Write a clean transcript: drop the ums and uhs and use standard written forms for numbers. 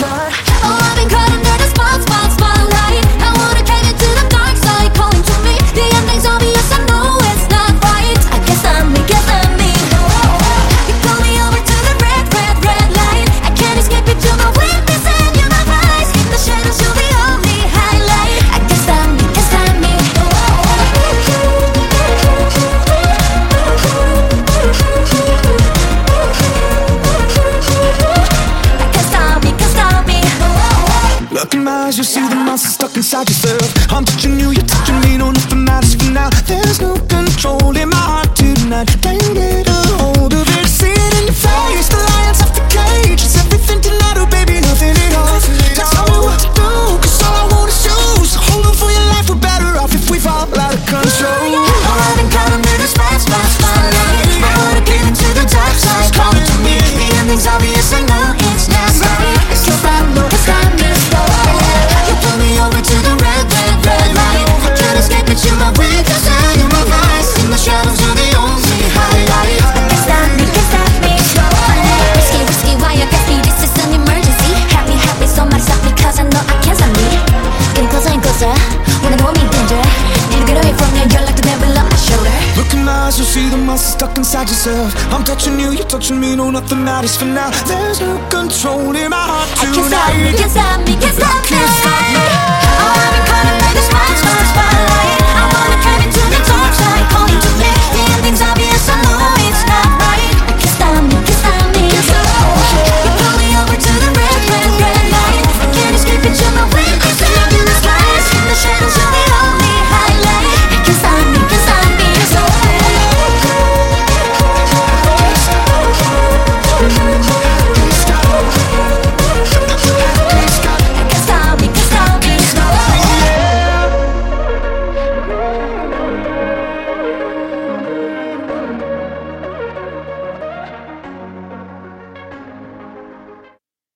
turn. Oh, I've been caught under the spotlight. I wanna get into the dark side, calling to me. The ending's obvious, I know it's not right. I guess I'm me, guess I'm me. You pull me over to the red light. I can't escape it, you're my weakness and you're my vice. In the shadows, you're the only highlight. I guess I'm me, guess I'm me. Look in my eyes, you'll see the monster stuck inside yourself. I'm touching you, you're touching me, no nothing matters for now. There's no control in my heart tonight. Can't get a hold of it, see it in your face. The lions off the cage, it's everything tonight, oh baby, nothing at all. Tell me what to do, cause all I want is you. So hold on for your life, we're better off if we fall out of control. Oh, I've been caught under the spotlight. I wanna get into the dark side, calling to me. The ending's obvious, I know it's not right. It's cause I'm me, cause I'm me. You pull me over to the red light. I can't escape it, you're my weakness and you're my vice. In the shadows, you're the only highlight. I guess I'm me, guess I'm me. Risky, why you got me? This is an emergency. Happy, so much up because I know I can't stop me. Getting closer and closer, when I know I'm in danger. Need to get away from you, you're like the devil on my shoulder. Look in my eyes, you'll see the monster stuck inside yourself. I'm touching you, you're touching me, no nothing matters for now. There's no control